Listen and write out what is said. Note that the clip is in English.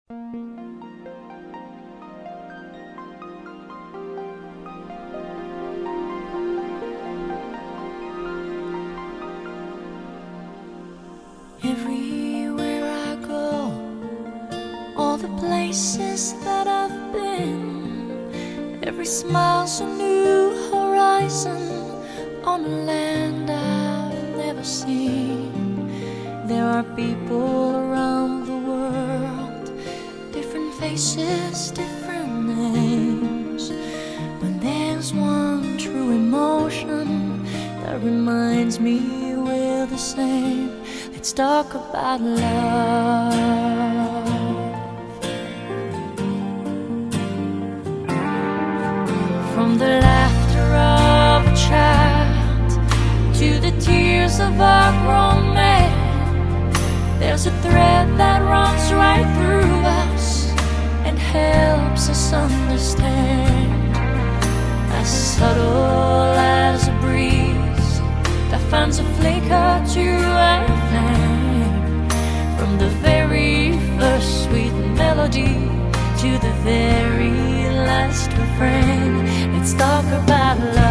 Everywhere I go, all the places that I've been, every smile's a new horizon on a land I've never seen. There are people around the world, different faces, different names, but there's one true emotion that reminds me we're the same. Let's talk about love. From the laughter of a child to the tears of a grown man, there's a thread that runs right through us and helps us understand. As subtle as a breeze that finds a flicker to a flame, from the very first sweet melody to the very last refrain. Let's talk about love.